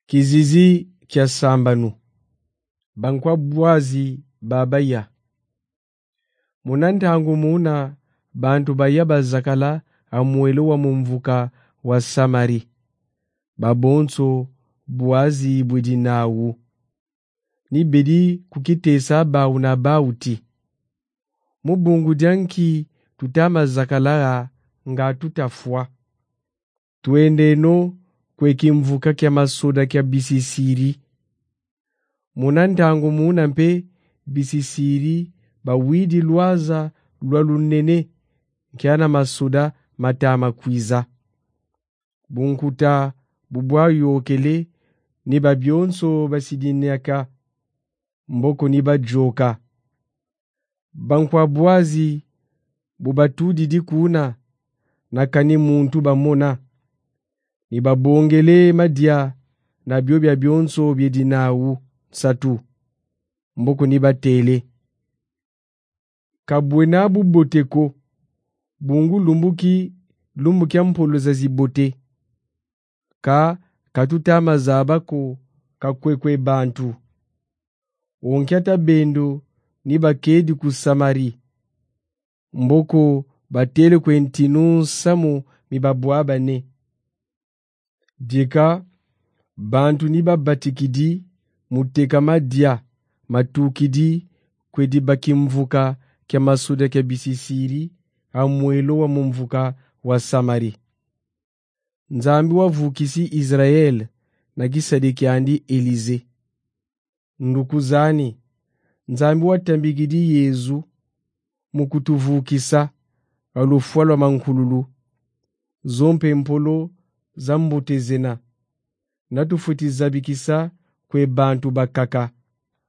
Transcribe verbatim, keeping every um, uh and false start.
Kizizi kya sambanu. Bankwa bwazi babaya. Munantangu muna bantu bayaba zakala amwelo wa mumvuka wa Samari. Babonso bwazi bwidinawu. Ni bedi kukitesa bawu na bauti. Mubungu janki tutama zakala nga tutafua. Tuende no kweki mvuka kya masoda kya bisisiri. Munantangu muna mpe bisisiri bawidi luaza lualunene kiana masoda matama kwiza. Bunkuta bubwayo okele ni babyonso basidineaka mboko ni bajoka. Bankwa bwazi bubatudi dikuna nakani muntu bamona. Ni babongele madia na byo bya byonso byedinawu satu mboko ni batele. Kabwena buboteko bungu lumbuki lumbuki ampolo za zibote. Ka katutama zabako kakwekwe bantu. Onkyata bendo ni bakedi ku Samari. Mboko batele kwentinu samu mibabwaba ne. Dika bantu ni babatikidi muteka madia matukidi kwedi bakimvuka kya masuda kya bisisiri amwelo wa mumvuka wa Samari. Nzambi wavukisi Israel na gisadiki andi Elize. Ndukuzani Nzambi watambigidi Yezu mukutuvukisa alufwalwa mankululu. Zompe mpolo zambotezena natufutiza bikisa kwe bantu bakaka.